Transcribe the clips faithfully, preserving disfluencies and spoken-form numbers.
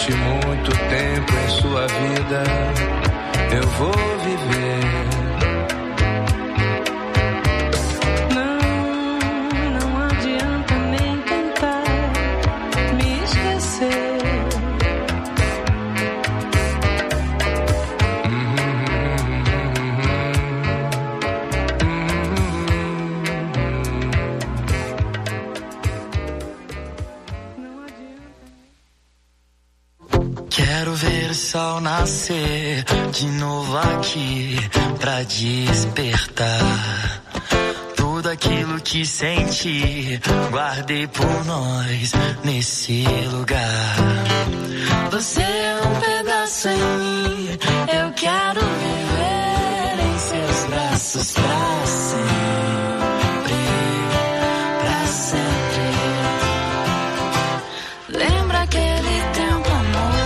Durante muito tempo em sua vida eu vou viver. Quero ver o sol nascer de novo aqui pra despertar. Tudo aquilo que senti, guardei por nós nesse lugar. Você é um pedaço em mim, eu quero viver em seus braços pra sempre, pra sempre. Lembra aquele tempo, amor?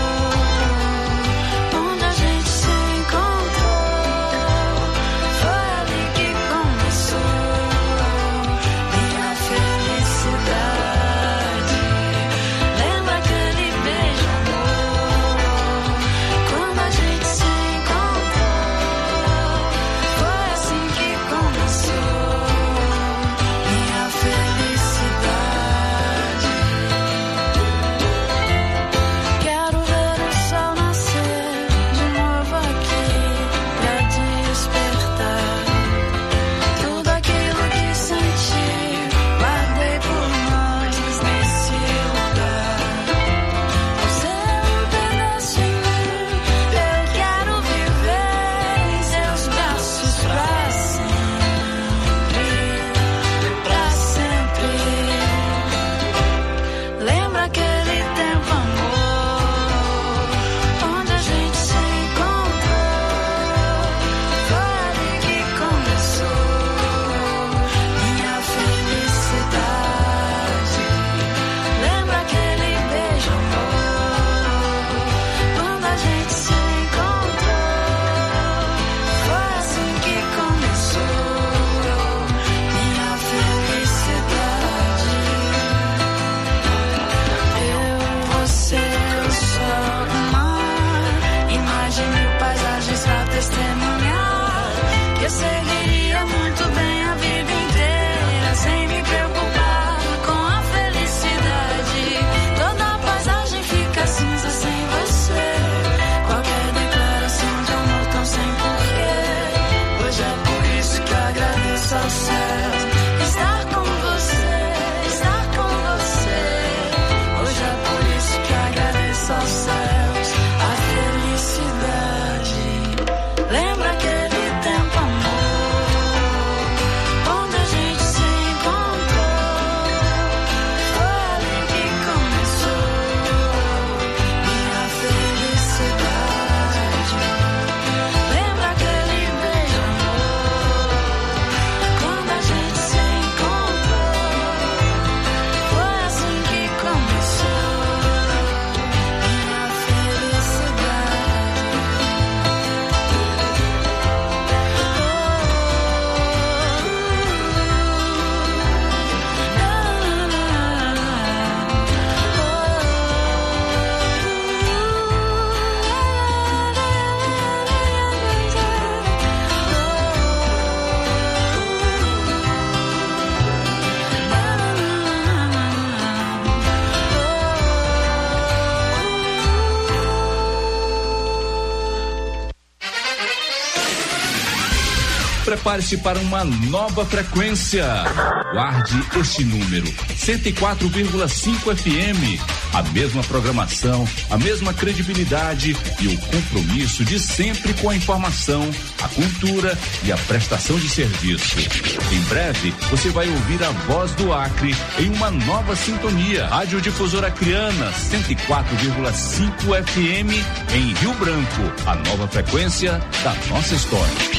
Prepare-se para uma nova frequência. Guarde este número, cento e quatro vírgula cinco F M. A mesma programação, a mesma credibilidade e o compromisso de sempre com a informação, a cultura e a prestação de serviço. Em breve, você vai ouvir a voz do Acre em uma nova sintonia. Rádio Difusora Acreana, cento e quatro vírgula cinco F M em Rio Branco. A nova frequência da nossa história.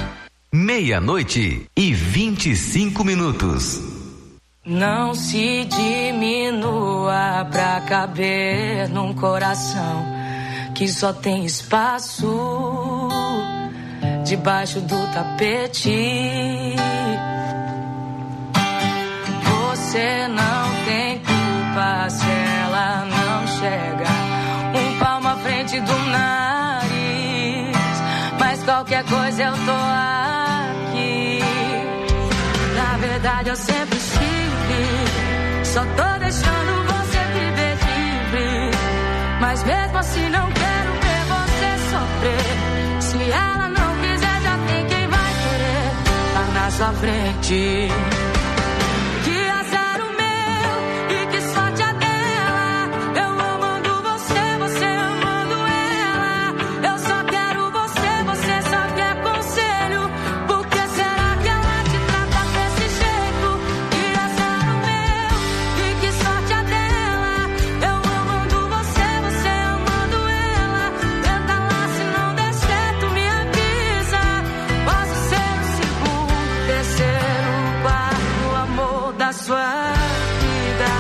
Meia-noite e vinte e cinco minutos. Não se diminua pra caber num coração que só tem espaço debaixo do tapete. Você não tem culpa se ela não chega um qualquer coisa eu tô aqui. Na verdade eu sempre estive, só tô deixando você viver livre. Mas mesmo assim não quero ver você sofrer. Se ela não quiser, já tem quem vai querer. Tá na sua frente. Que azar o meu e que sorte a dela. Eu amando você, você amando ela. Eu só quero você, você só quer conselho. Por que será que ela te trata desse jeito? Que azar o meu e que sorte a dela. Eu amando você, você amando ela. Tenta lá, se não der certo, me avisa. Posso ser o segundo, terceiro, quarto amor da sua vida.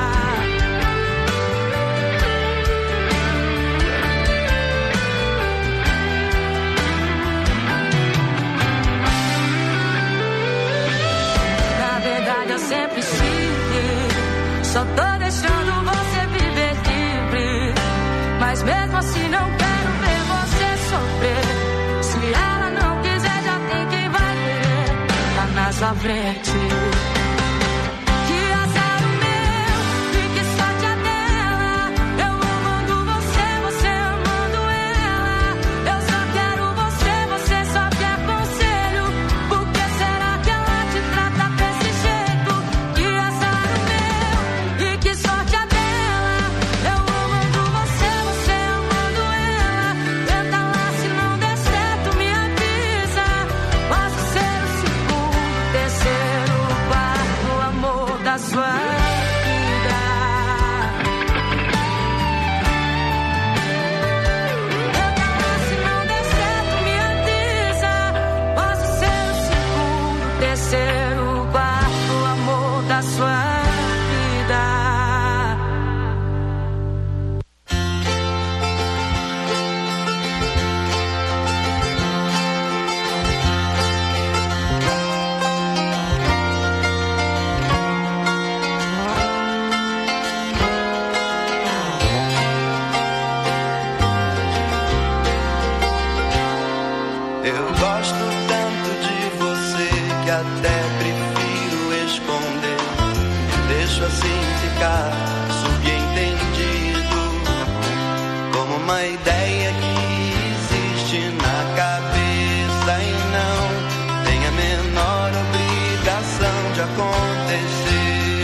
Na verdade eu sempre estive, só tô deixando você viver livre. Mas mesmo assim não quero ver você sofrer. Se ela não quiser, já tem quem vai querer. Tá na sua frente. Que azar o meu e que sorte a dela. Eu amando você, você amando ela. Eu só quero você, você só quer conselho. Por que será que ela te trata desse jeito? Que azar o meu e que sorte a dela. Eu amando você, você amando ela. Tenta lá, se não der certo, me avisa. Posso ser o segundo, terceiro, quarto amor da sua vida. Tenta lá, se não der certo, me avisa. Posso ser o segundo, terceiro, quarto amor da sua vida. Eu gosto tanto de você que até prefiro esconder. Deixo assim ficar subentendido, como uma ideia que existe na cabeça e não tem a menor obrigação de acontecer.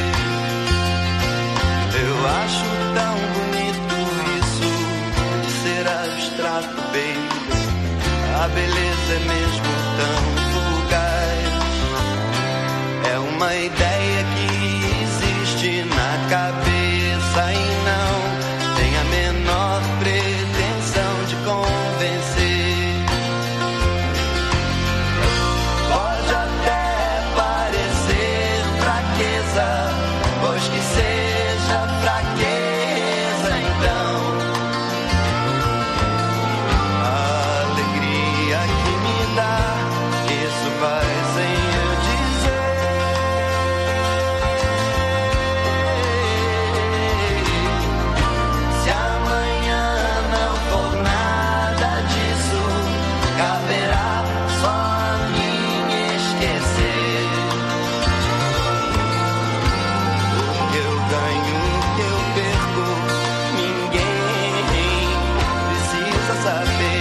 Eu acho tão bonito isso de ser abstrato, baby. A beleza é mesmo tão fugaz. É uma ideia que existe na cabeça e não tem a menor pretensão de convencer. Pode até parecer fraqueza, pois que seja fraqueza então. Isso vai sem eu dizer. Se amanhã não for nada disso, caberá só a mim esquecer. O que eu ganho, o que eu perco, ninguém precisa saber.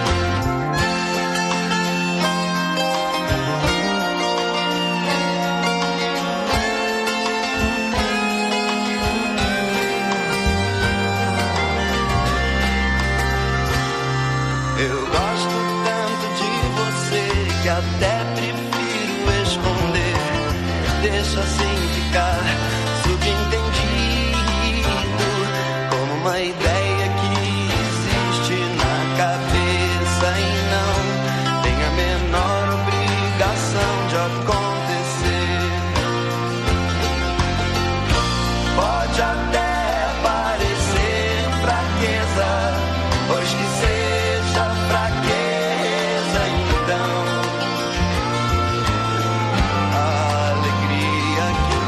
Eu gosto tanto de você que até prefiro esconder. Deixa assim ficar subentendido, como uma ideia que existe na cabeça e não tem a menor obrigação de acontecer. Pode até parecer fraqueza, pois que seja fraqueza então. A alegria que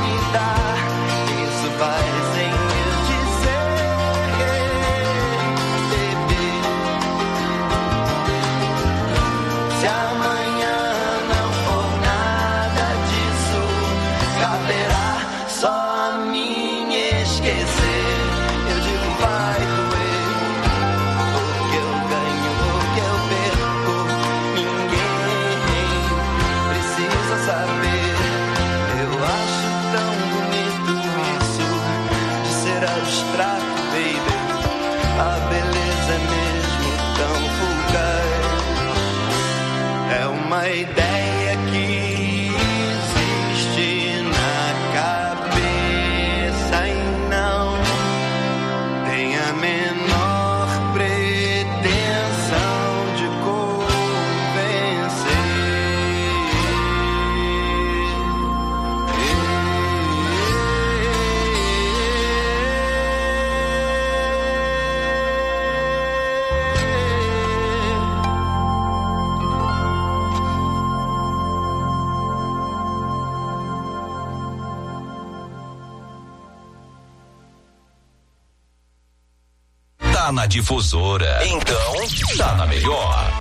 tá na Difusora. Então, tá na melhor.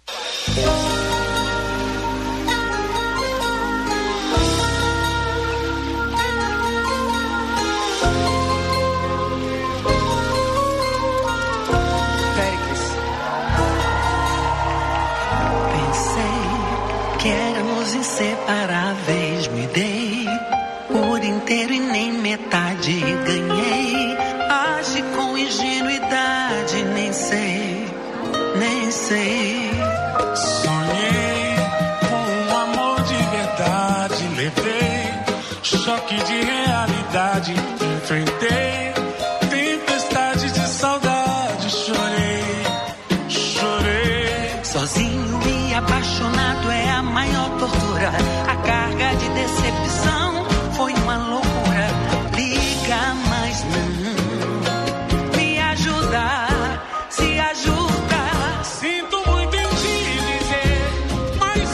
Que éramos inseparáveis, me dei por inteiro e nem metade ganhei. Age com ingenuidade, nem sei, nem sei. Sonhei com um amor de verdade, levei choque de realidade, enfrentei tempestade de saudade, chorei, chorei. Sozinho e apaixonado é a maior tortura. A carga de decepção foi uma loucura. Liga, mas não me ajuda, se ajuda. Sinto muito em te dizer, mas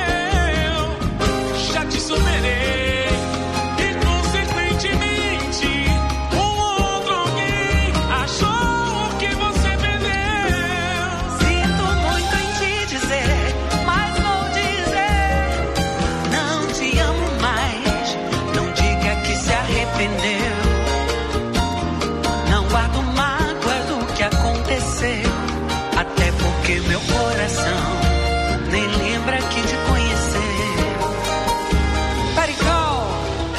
eu já te superei. E consequentemente um outro alguém achou que você perdeu. Sinto muito em te dizer, mas vou dizer, não te amo mais. Não diga que se arrependeu. Não guardo mágoa do que aconteceu, até porque meu coração nem lembra que te conheceu. Pericol!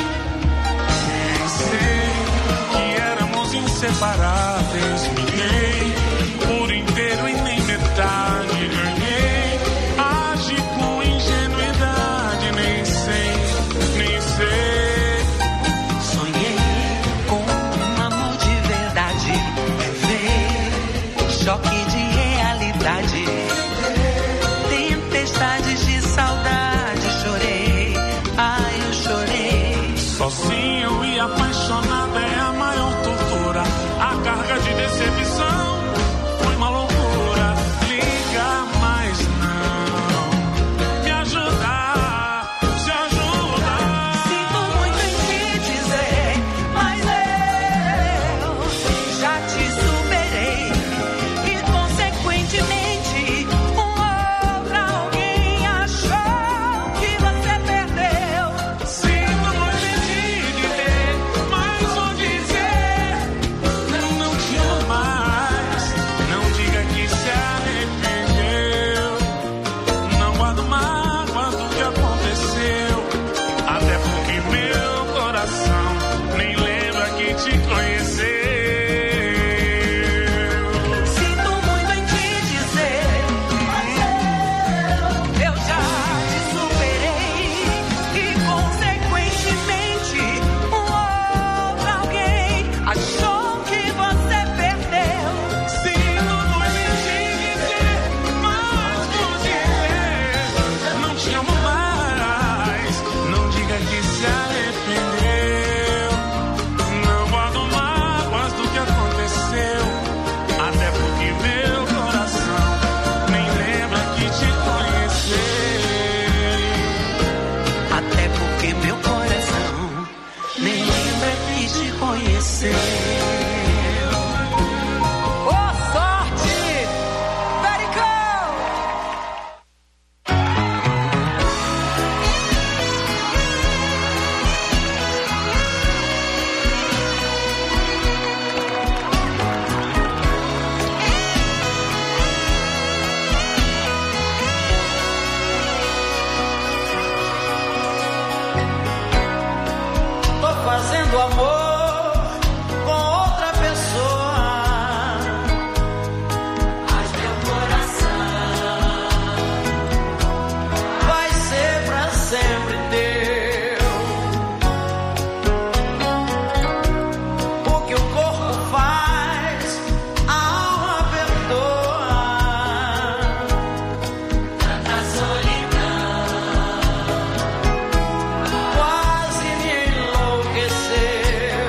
Sei que éramos inseparáveis, liguei por inteiro e nem metade ganhei. Age com ingenuidade, nem sei, nem sei. Sonhei com um amor de verdade, levei choque de realidade, tempestades de saudade, chorei, ai eu chorei. Sozinho e apaixonado é a maior tortura. A carga de decepção foi uma loucura. Liga, mas não me ajuda, se ajuda. Sinto muito em te dizer, mas eu já te superei. E consequentemente um outro alguém achou que você perdeu. Sinto muito em te dizer, mas vou dizer, não, não te amo mais. Não diga que se arrependeu. Não guardo mágoa do que aconteceu, até porque meu coração nem lembra que te conheceu. Sinto muito em te dizer, mas eu, eu já te superei. E consequentemente um outro alguém achou que você perdeu. Sinto muito em te dizer, mas vou dizer, não te amo mais. Não diga que se arrependeu. Não guardo mágoas do que aconteceu, até porque meu coração nem lembra que te conheceu. Até porque meu coração nem lembra que te conheceu. Boa sorte, Pericol! Tô fazendo amor com outra pessoa, mas meu coração vai ser pra sempre teu. O que o corpo faz, a alma perdoa. Tanta solidão quase me enlouqueceu.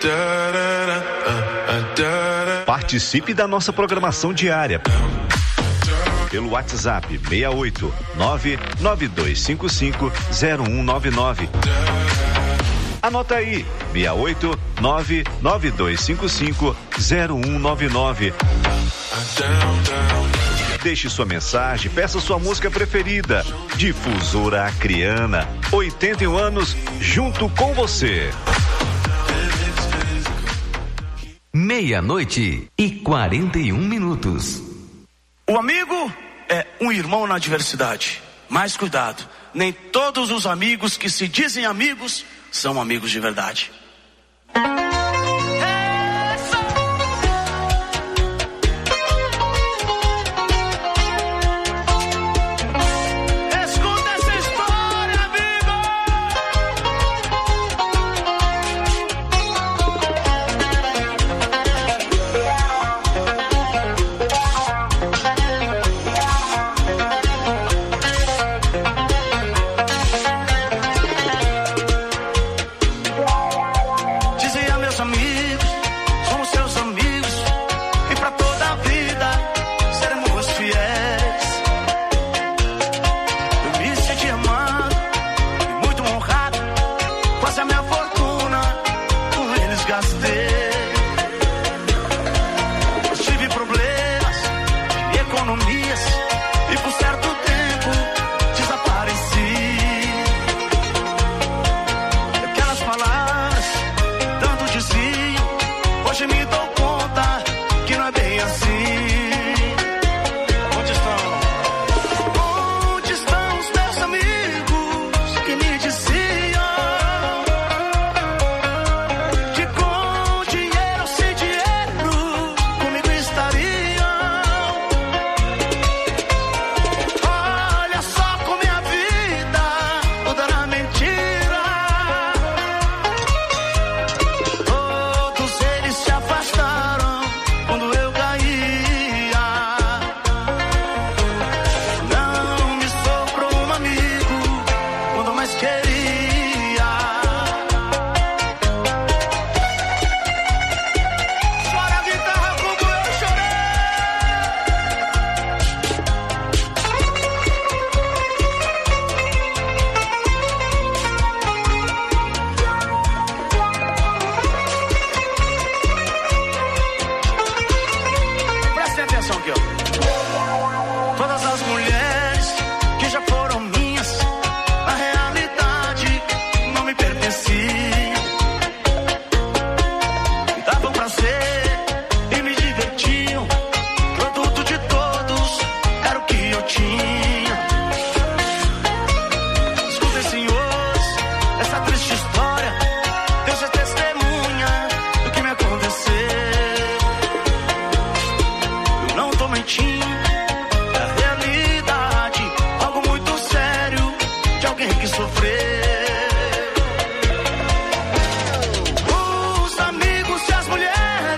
Participe da nossa programação diária pelo WhatsApp seis oito nove nove dois cinco cinco zero um nove nove. Anota aí, seis oito nove nove dois cinco cinco zero um nove nove. Deixe sua mensagem, peça sua música preferida. Difusora Acreana, oitenta e um anos, junto com você. Meia-noite e quarenta e um minutos. O amigo é um irmão na adversidade. Mas cuidado, nem todos os amigos que se dizem amigos são amigos de verdade. Os amigos e as mulheres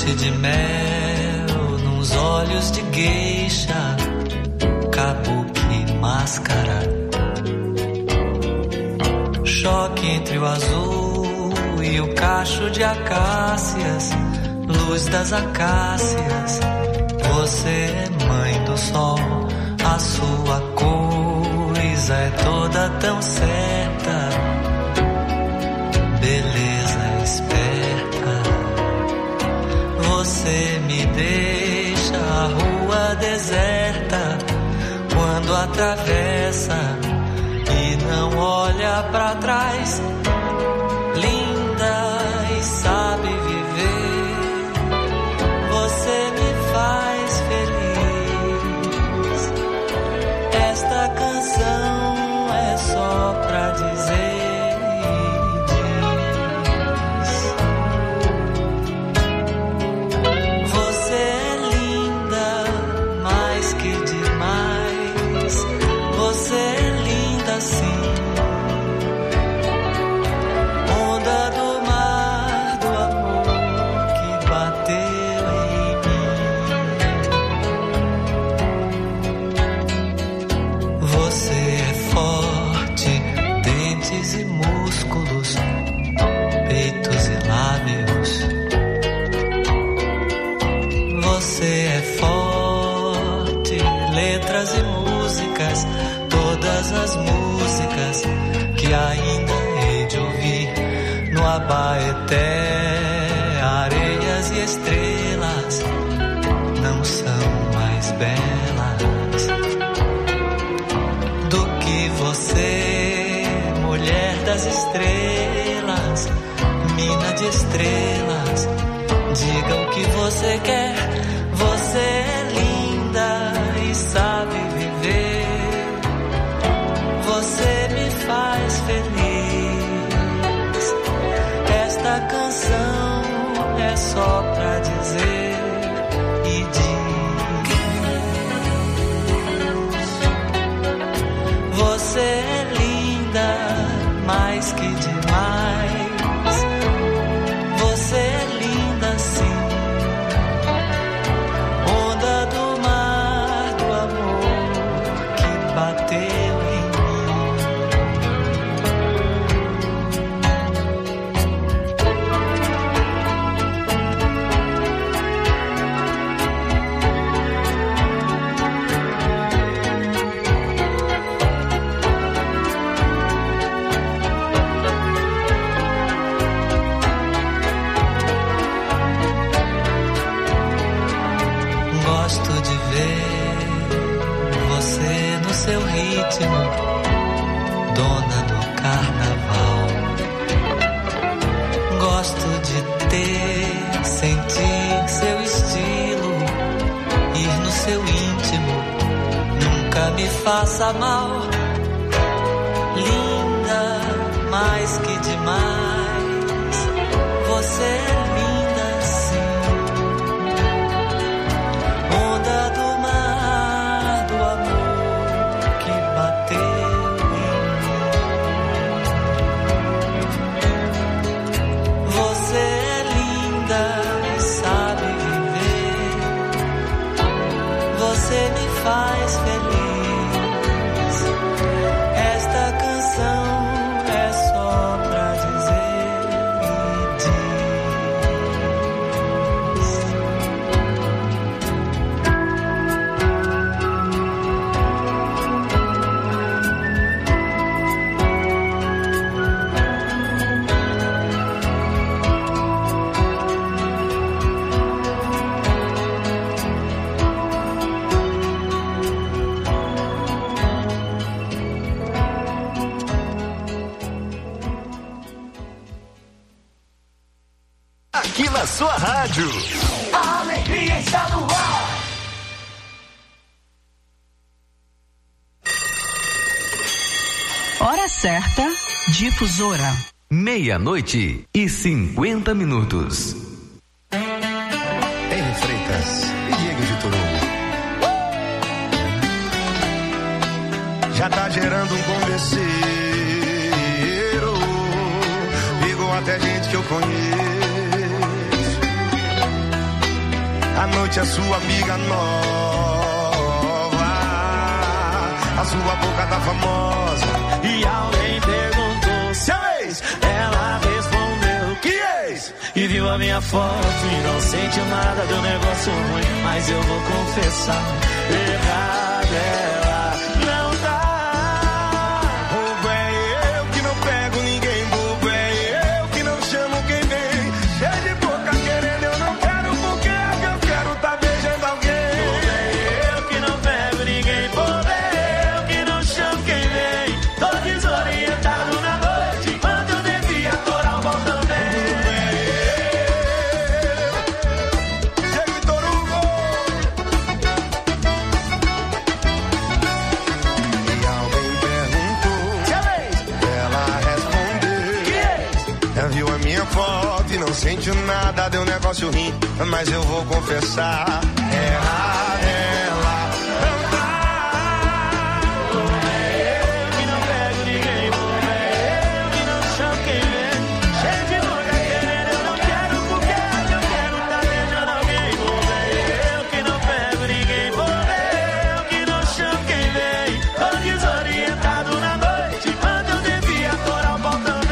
Noite de mel, nos olhos de geisha, kabuki máscara. Choque entre o azul e o cacho de acácias, luz das acácias. Você é mãe do sol, a sua coisa é toda tão certa. Beleza esperta. Você me deixa a rua deserta quando atravessa e não olha pra trás. Linda e sabe viver. Você me faz feliz. Esta canção é só pra dizer. Todas as músicas que ainda hei de ouvir no Abaeté, areias e estrelas não são mais belas do que você, mulher das estrelas, mina de estrelas. Diga o que você quer, você é linda e sabe viver. Você me faz feliz. Esta canção é só pra dizer e diz. Você é linda mais que demais. Você é linda sim. Onda do mar do amor que bateu. Seu ritmo, dona do carnaval. Gosto de ter, sentir seu estilo, ir no seu íntimo, nunca me faça mal. Linda, mais que demais, você é linda sim. Onda do mar do amor. Você é linda e sabe viver. Você me faz feliz. Esta canção é só pra dizer aqui na sua rádio. A alegria está no ar. Hora certa, difusora. Meia-noite e cinquenta minutos. Henry Freitas e Diego de Torongo. Já tá gerando um converseiro, igual até gente que eu conheço. A noite é sua amiga nova. A sua boca tá famosa. E alguém perguntou se é ex. Ela respondeu que ex. E viu a minha foto e não sentiu nada, deu negócio ruim. Mas eu vou confessar, errado ela não tá. Bobo é eu que não pego ninguém. Bobo é eu que não chamo quem vem. Cheio de boca querendo, eu não quero porque é que eu quero tá beijando alguém. Bobo é eu que não pego ninguém. Bobo é eu que não chamo quem vem. Tô desorientado na noite quando eu devia torar o bom também. Viu a minha foto e não sentiu nada, deu negócio ruim, mas eu vou confessar, errar ela não tá. Bobo é eu que não pego ninguém. Bobo é eu que não chamo quem vem. Cheio de boca querendo, eu não quero porque eu quero tá beijando alguém. Bobo é eu que não pego ninguém. Bobo é eu que não chamo quem vem. Tô desorientado na noite quando eu devia torar o pau também.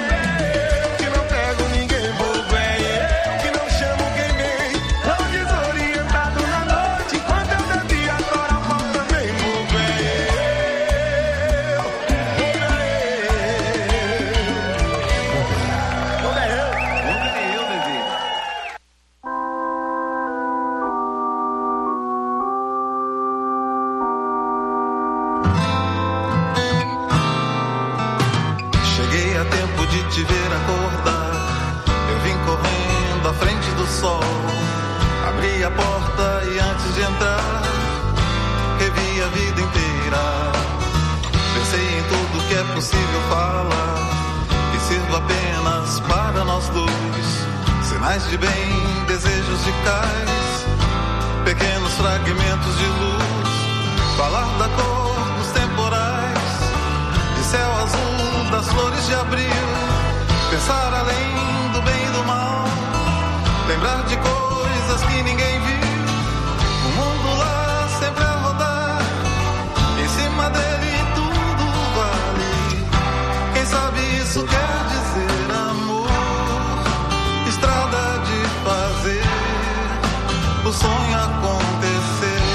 Te ver acordar, eu vim correndo à frente do sol, abri a porta e antes de entrar, revi a vida inteira. Pensei em tudo que é possível falar, que sirva apenas para nós dois. Sinais de bem, desejos de cais, pequenos fragmentos de luz. Falar da cor dos temporais, de céu azul, das flores de abril. Pensar além do bem e do mal, lembrar de coisas que ninguém viu. O mundo lá sempre a rodar, em cima dele tudo vale. Quem sabe isso quer dizer amor, estrada de fazer o sonho acontecer.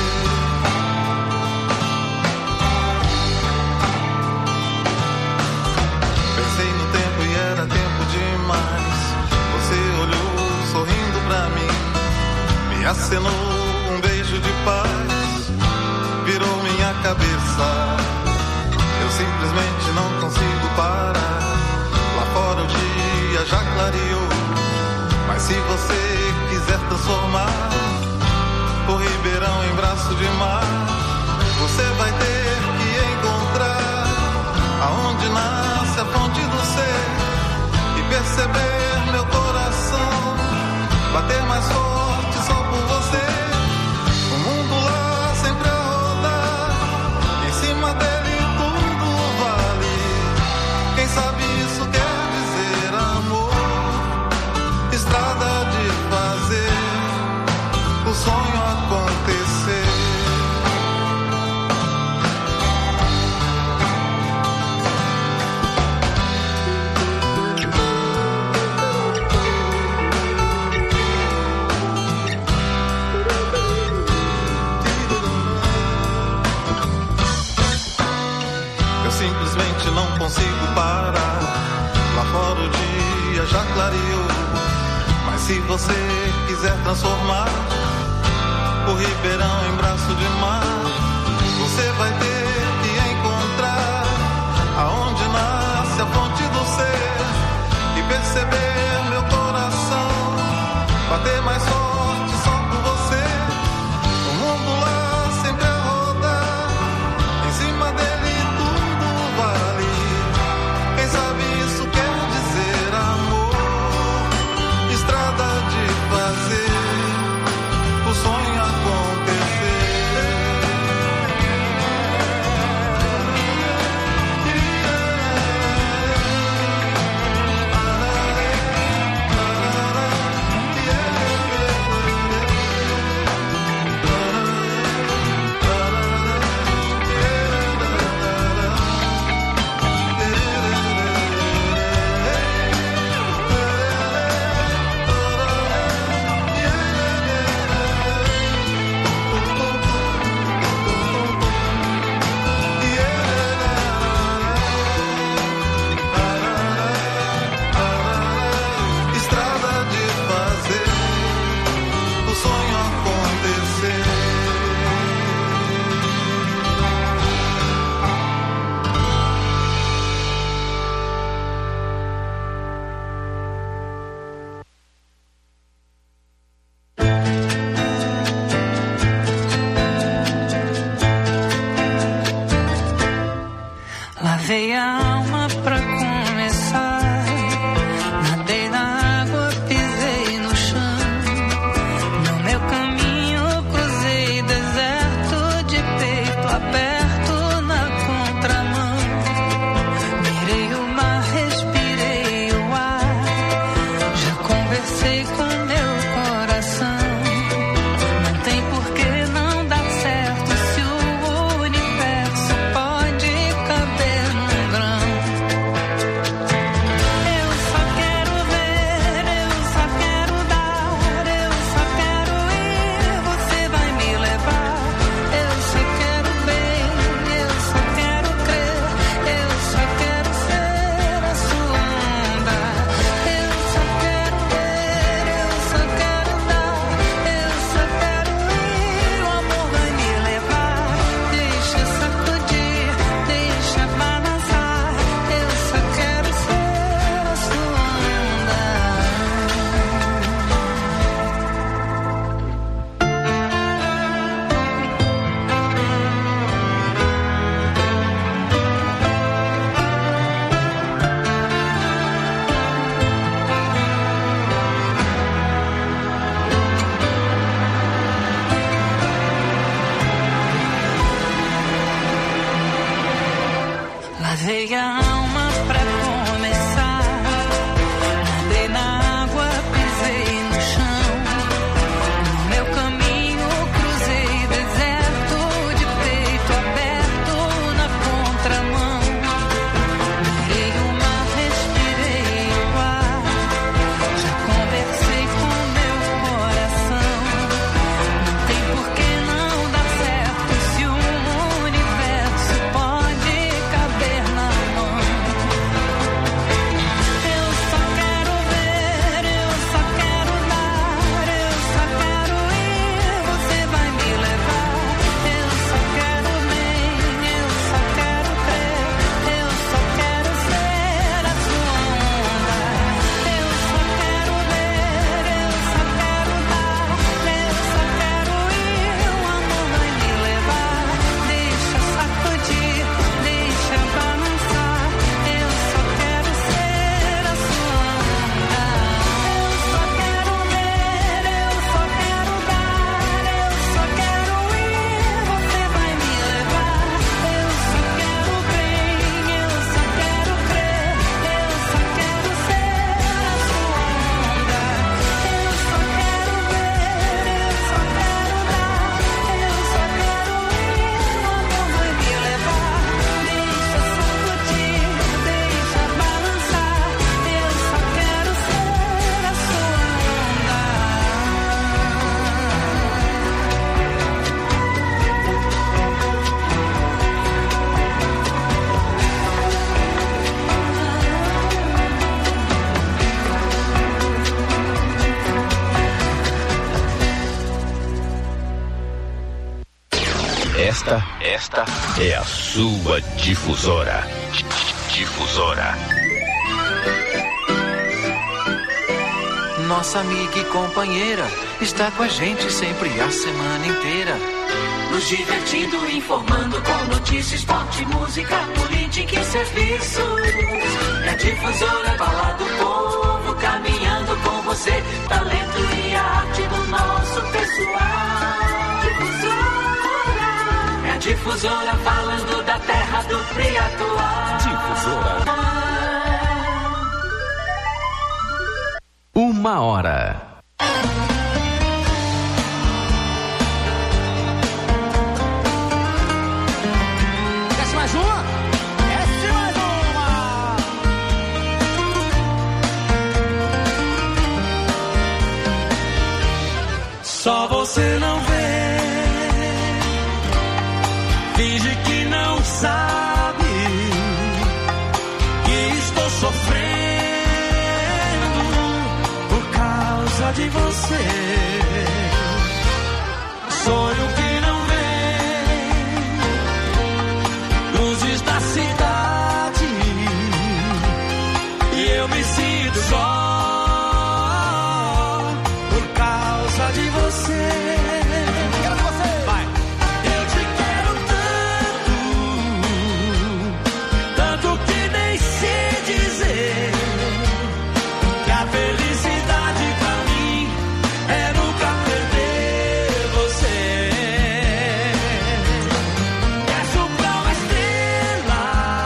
Pensei no tempo e era tempo demais. Você olhou sorrindo pra mim, me acenou um beijo de paz, virou minha cabeça. Eu simplesmente não consigo parar. Lá fora o dia já clareou, mas se você quiser transformar o Ribeirão em braço de mar, você vai ter que encontrar aonde nasce a fonte do ser e perceber meu coração bater mais forte só por você. O mundo lá sempre a rodar, em cima dele tudo vale. Quem sabe isso quer dizer amor, estrada de fazer o sonho acontecer. Simplesmente não consigo parar. Lá fora o dia já clareou, mas se você quiser transformar o Ribeirão em braço de mar, você vai ter que encontrar aonde nasce a fonte do ser e perceber meu coração bater mais forte só por você. O mundo lá sempre a rodar, em cima dele vale. Quem sabe isso quer dizer amor, estrada de fazer o sonho acontecer. Esta, esta é a sua difusora. Difusora. Nossa amiga e companheira está com a gente sempre a semana inteira. Nos divertindo, informando com notícias, esporte, música, política e serviços. É a Difusora, fala do povo, caminhando com você. Talento e arte do nosso pessoal. Difusora. É a Difusora, falando da terra do Triatuá. Difusora. Uma hora. Desce mais uma? Desce mais uma! Só você não vê, finge que não sabe que estou sofrendo de você. Sonho que não vem, luzes da cidade, e eu me sinto só por causa de você. Quero você. Vai. Eu te quero tanto, tanto que nem sei dizer que a felicidade é nunca perder você. Peço pra uma estrela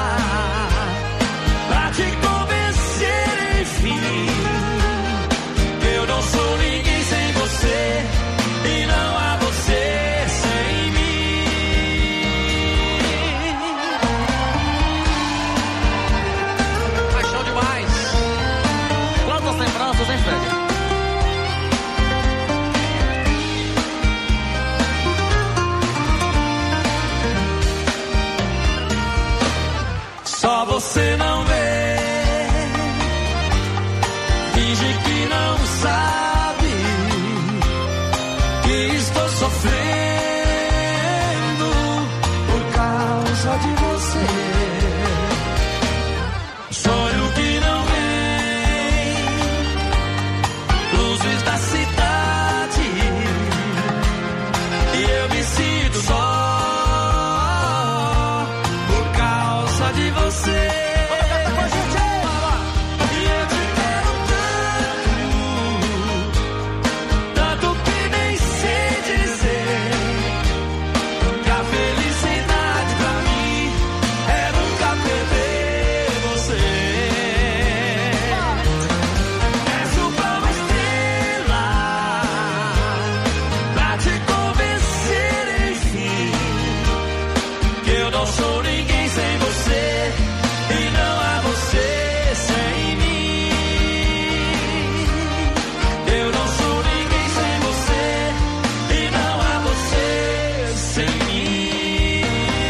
pra te convencer, enfim, que eu não sou ninguém sem você e não há você sem mim. Paixão demais. Quantas lembranças, hein, Fred? Só você não vê, finge que não sabe que estou sofrendo por causa de você. Sonho que não vem, luzes da cidade, e eu me sinto só de você. E eu te quero tanto, tanto que nem sei dizer que a felicidade pra mim é nunca perder você. Peço pra uma estrela pra te convencer, enfim, que eu não sou ninguém sem você. E não há você sem mim. Eu não sou ninguém sem você. E não há você sem mim.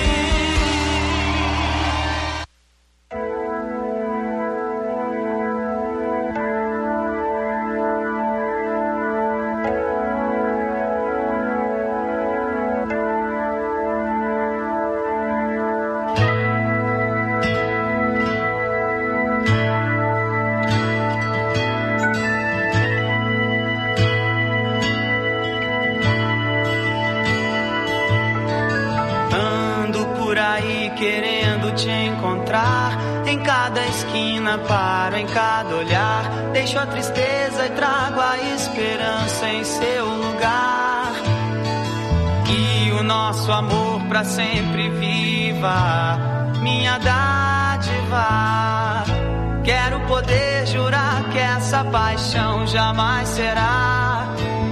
Querendo te encontrar em cada esquina, paro em cada olhar, deixo a tristeza e trago a esperança em seu lugar. Que o nosso amor pra sempre viva, minha dádiva. Quero poder jurar que essa paixão jamais será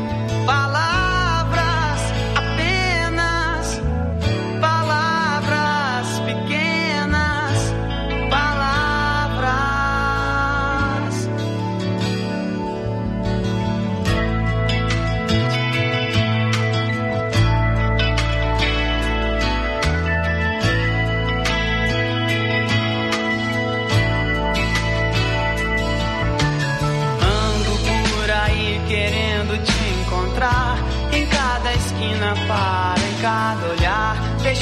palavras apenas, palavras pequenas, palavras. Ando por aí querendo te encontrar em cada esquina, para em cada olhar, deixo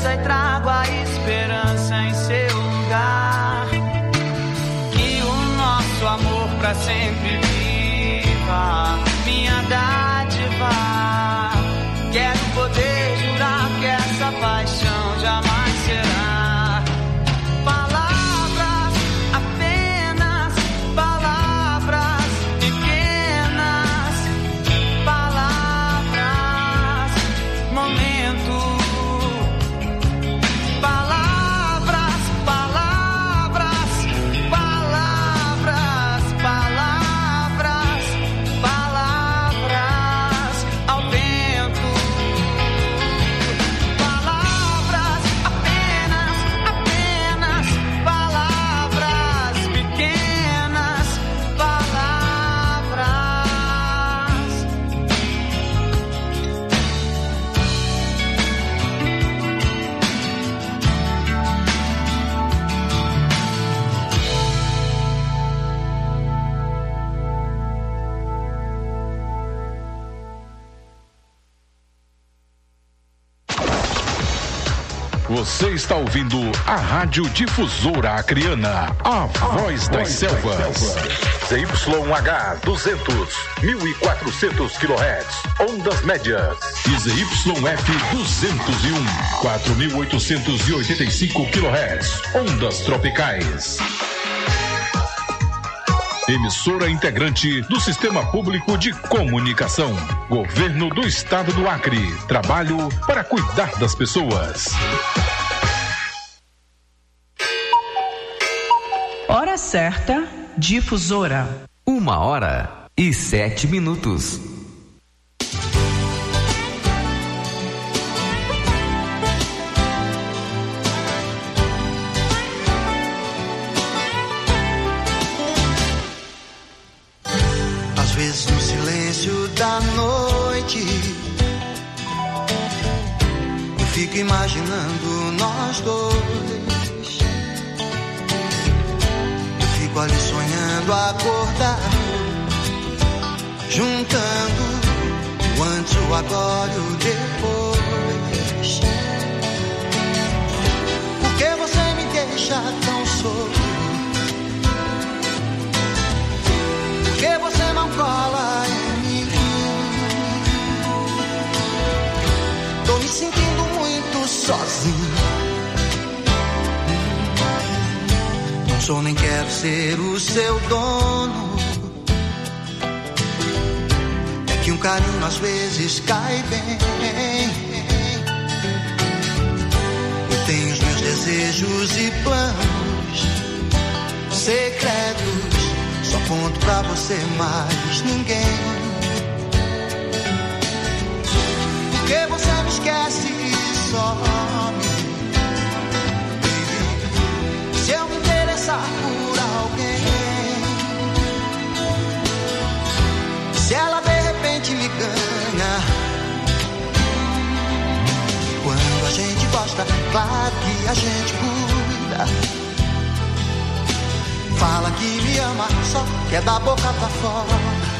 e trago a esperança em seu lugar. Que o nosso amor pra sempre viva, minha dádiva. Quero poder jurar que essa paixão jamais será palavras, apenas palavras pequenas, palavras, momento, palavras, palavras, palavras, palavras, palavras ao vento. Palavras, apenas, apenas palavras pequenas, palavras. Você está ouvindo a Rádio Difusora Acreana, a voz das selvas. Z Y H duzentos, mil e quatrocentos quilohertz, ondas médias. E Z Y F duzentos e um, quatro mil oitocentos e oitenta e cinco quilohertz, ondas tropicais. Emissora integrante do Sistema Público de Comunicação. Governo do Estado do Acre. Trabalho para cuidar das pessoas. Hora certa, Difusora. Uma hora e sete minutos. Às vezes no silêncio da noite eu fico imaginando nós dois. Eu fico ali sonhando, acordado, juntando o antes, o agora e o depois. Por que você me deixa tão só? Por que você não cola em mim? Tô me sentindo muito sozinho. Não sou nem quero ser o seu dono. É que um carinho às vezes cai bem. Eu tenho os meus desejos e planos secretos. Só conto pra você, mais ninguém. Por que você me esquece e some? Se eu me interessar por alguém, se ela de repente me ganha. Quando a gente gosta, claro que a gente cuida. Fala que me ama, só quer da boca pra fora.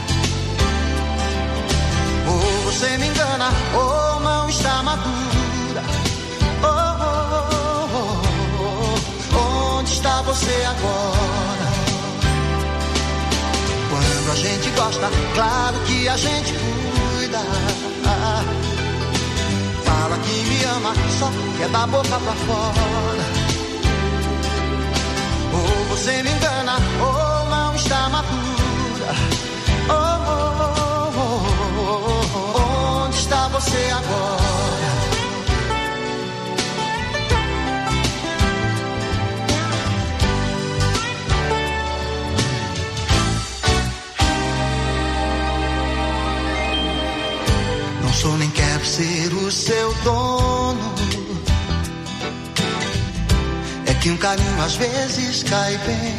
Ou você me engana, ou não está madura. Oh, oh, oh, oh. Onde está você agora? Quando a gente gosta, claro que a gente cuida. Fala que me ama, só quer da boca pra fora. Ou você me engana, ou não está madura. Oh, oh, oh, oh, oh. Onde está você agora? Não sou nem quero ser o seu dono. Que um carinho às vezes cai bem.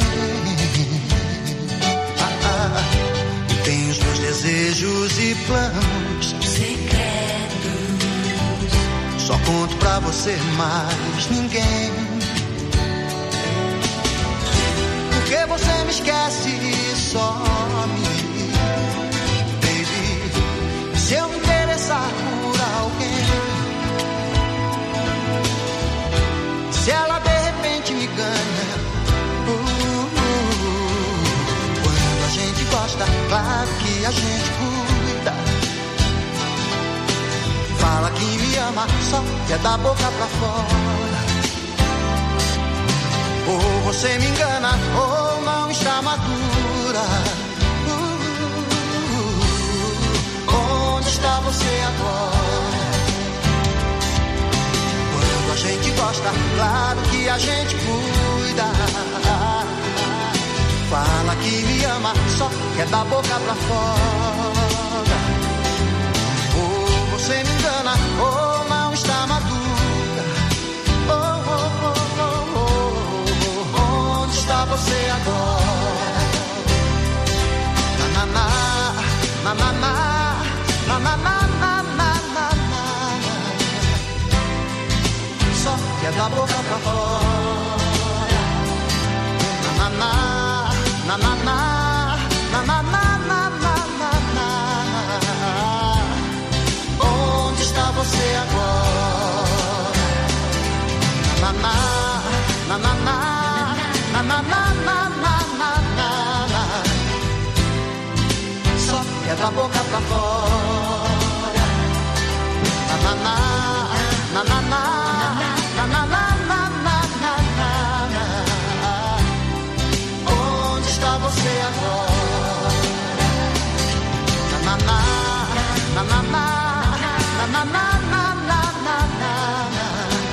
Ah, ah, e tenho os meus desejos e planos secretos. Só conto pra você, mais ninguém. Por que você me esquece e some? Baby, se eu me interessar por alguém, que a gente cuida. Fala que me ama, só que é da boca pra fora. Ou você me engana, ou não está madura. uh, uh, Onde está você agora? Quando a gente gosta, claro que a gente cuida. Fala que me ama, só que é da boca pra fora. Ou você me engana, ou não está madura. Oh, oh, oh, oh, oh, oh. Onde está você agora? Na, na, na, na, na, na, na, na, na, na, na, na. Só que é da boca pra fora. Na, na, na. Na na na, na na na na na na na. Onde está você agora? Na na na, na na na, na na na na na na. Só que é da boca pra fora. Na na na, na na na, na na na na na na. Onde está você agora? Na na na, na na na, na na na na na na.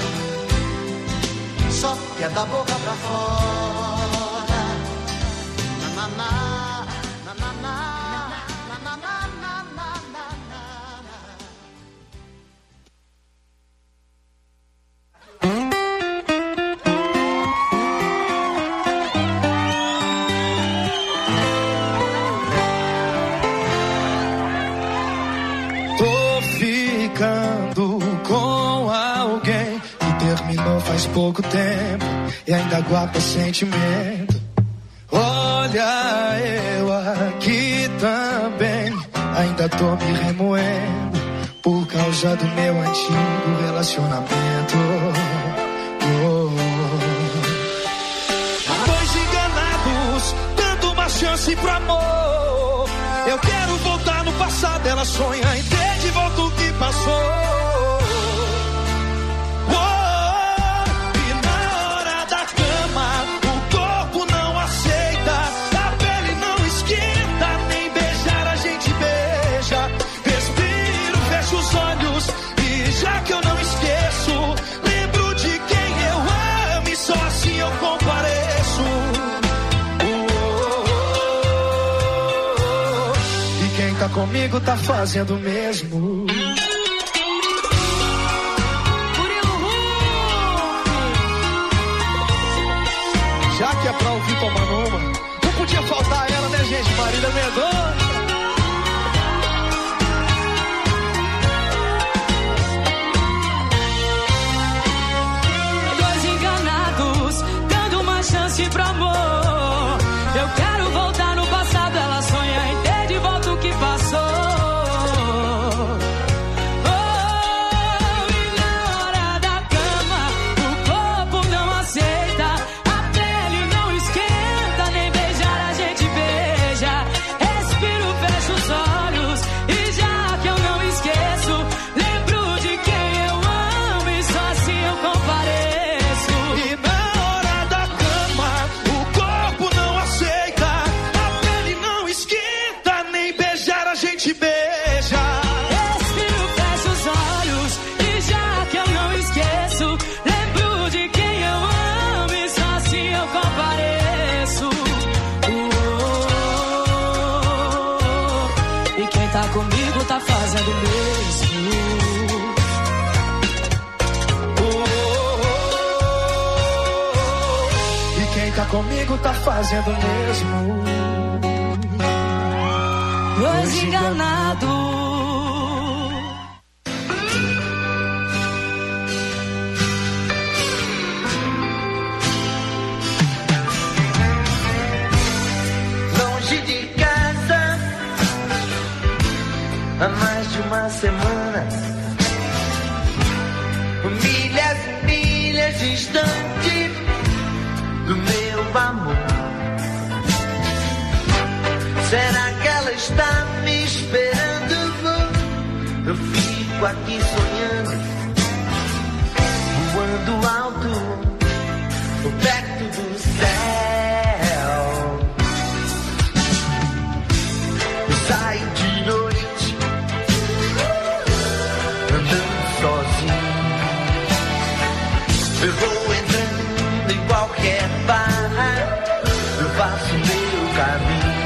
Só que é da boca pra fora. Na na na, na na na, na na na na na na. Com alguém que terminou faz pouco tempo e ainda guarda sentimento. Olha, eu aqui também ainda tô me remoendo por causa do meu antigo relacionamento. Oh. Dois enganados, dando uma chance pro amor. Eu quero voltar no passado, ela sonha em ter de volta o que passou. Comigo tá fazendo o mesmo. Já que é pra ouvir tomando uma, não podia faltar ela, né, gente? Marília Mendonça. Dois enganados, dando uma chance pro amor. Eu quero voltar no passado, ela sonha em ter de volta o que passou. Oh, e na hora da cama, o corpo não aceita, a pele não esquenta, nem beijar a gente beija. Respiro, fecho os olhos, e já que eu não esqueço, lembro de quem eu amo e só assim eu compareço. E na hora da cama, o corpo não aceita, a pele não esquenta, nem beijar a gente beija. Respiro, fecho os olhos, e já que eu não esqueço, lembro de quem eu amo e só assim eu compareço. Oh, e quem tá comigo tá fazendo o mesmo. E quem tá comigo tá fazendo o mesmo. Dois enganados. Longe de casa, há mais de uma semana, milhas e milhas distante do meu amor. Será que ela está me fico aqui sonhando, voando alto, perto do céu. Eu saio de noite, andando sozinho. Eu vou entrando em qualquer bar, eu faço meu caminho.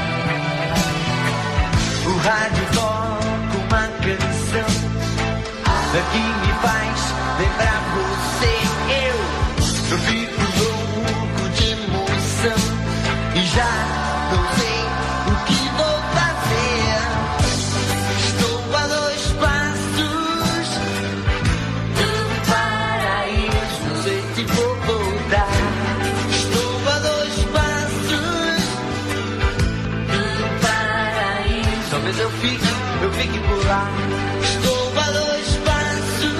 O rádio toca uma canção que me faz lembrar você. Eu, eu fico louco de emoção e já não sei o que vou fazer. Estou a dois passos do paraíso, não sei se vou voltar. Estou a dois passos do paraíso, talvez eu fique, eu fique por lá. Estou a dois passos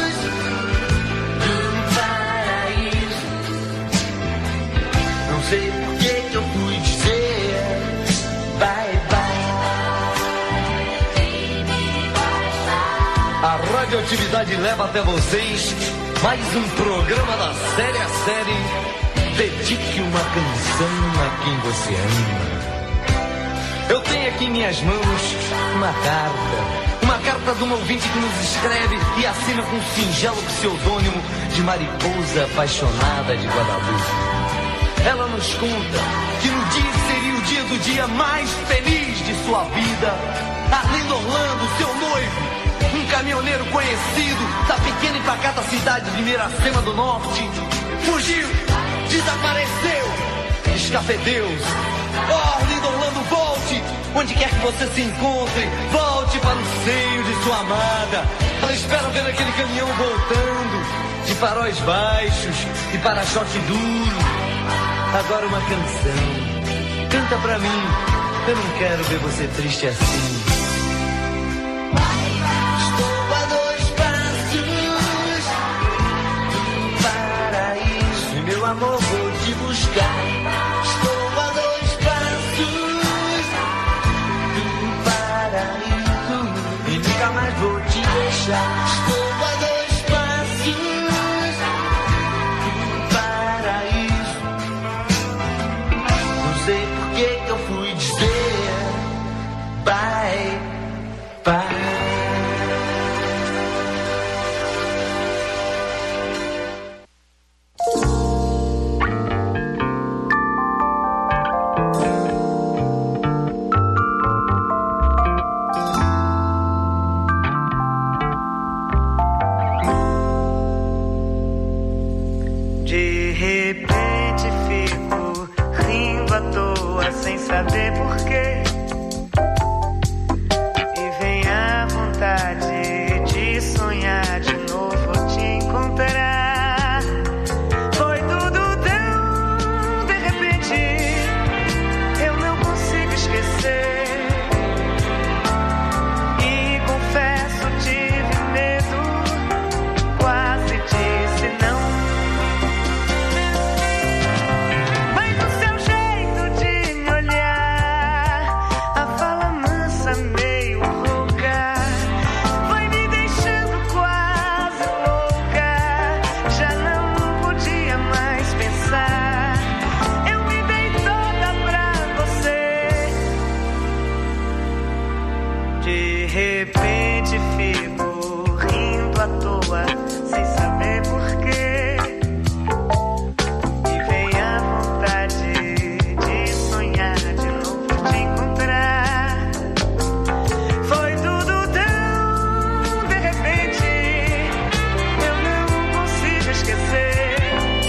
do paraíso, não sei por que que eu fui dizer bye bye. A radioatividade leva até vocês mais um programa da série a série. Dedique uma canção a quem você ama. Eu tenho aqui em minhas mãos uma carta. Uma carta de um ouvinte que nos escreve e assina com um singelo pseudônimo de Mariposa Apaixonada de Guadalupe. Ela nos conta que no dia que seria o dia do dia mais feliz de sua vida, Arlindo Orlando, seu noivo, um caminhoneiro conhecido da pequena e pacata cidade de Miracema do Norte, fugiu, desapareceu, escafedeu. Oh, Arlindo Orlando, volte! Onde quer que você se encontre, volte para o seio de sua amada. Ela espera ver aquele caminhão voltando, de faróis baixos e para-choque duro. Agora uma canção, canta pra mim, eu não quero ver você triste assim. Estou a dois passos do paraíso, e meu amor vou te buscar. Estou a dois passos do paraíso e nunca mais vou te deixar. Estou a dois passos do paraíso, não sei por que que eu fui dizer bye bye. De repente fico rindo à toa sem saber porquê.